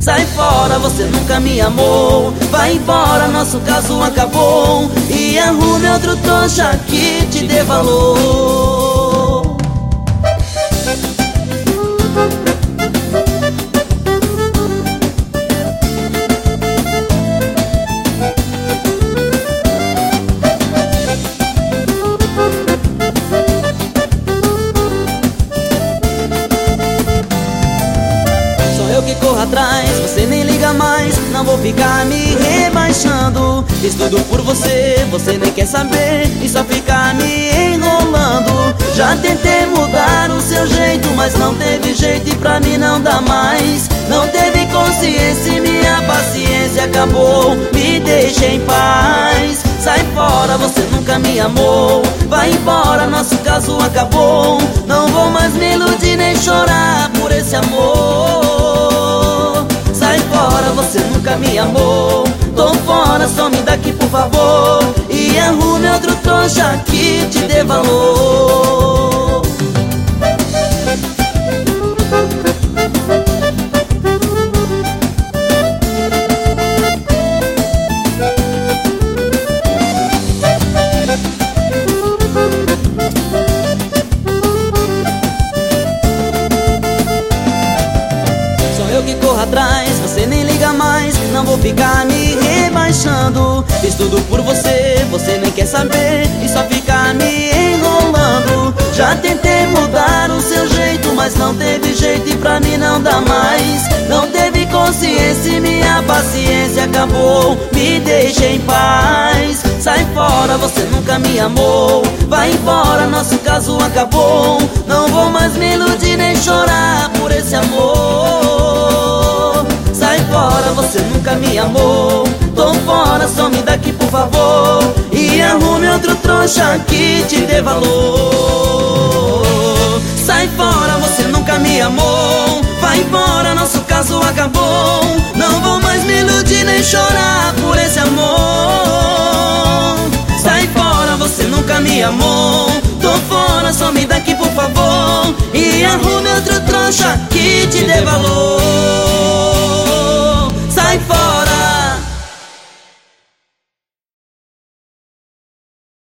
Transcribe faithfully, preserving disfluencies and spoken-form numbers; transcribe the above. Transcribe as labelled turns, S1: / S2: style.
S1: Sai fora, você nunca me amou. Vai embora, nosso caso acabou. E arrume outro trouxa que te dê valor. Que corra atrás, você nem liga mais. Não vou ficar me rebaixando. Fiz tudo por você, você nem quer saber e só fica me enrolando. Já tentei mudar o seu jeito, mas não teve jeito e pra mim não dá mais. Não teve consciência e minha paciência acabou. Me deixa em paz. Sai fora, você nunca me amou. Vai embora, nosso caso acabou. Não vou mais me iludir nem chorar por esse amor. Sai fora, você nunca me amou. Tô fora, some daqui por favor. E arrume outro trouxa que te dê valor. Que corra atrás, você nem liga mais. Não vou ficar me rebaixando. Fiz tudo por você, você nem quer saber e só fica me enrolando. Já tentei mudar o seu jeito, mas não teve jeito e pra mim não dá mais. Não teve consciência e minha paciência acabou. Me deixa em paz. Sai fora, você nunca me amou. Vai embora, nosso caso acabou. Não vou mais me iludir nem chorar por esse amor. Sai fora, você nunca me amou. Tô fora, some daqui por favor. E arrume outro trouxa que te dê valor. Sai fora, você nunca me amou. Vai embora, nosso caso acabou. Não vou mais me iludir nem chorar por esse amor. Sai fora, você nunca me amou. Tô fora, some daqui por favor. E arrume outro trouxa que te dê valor.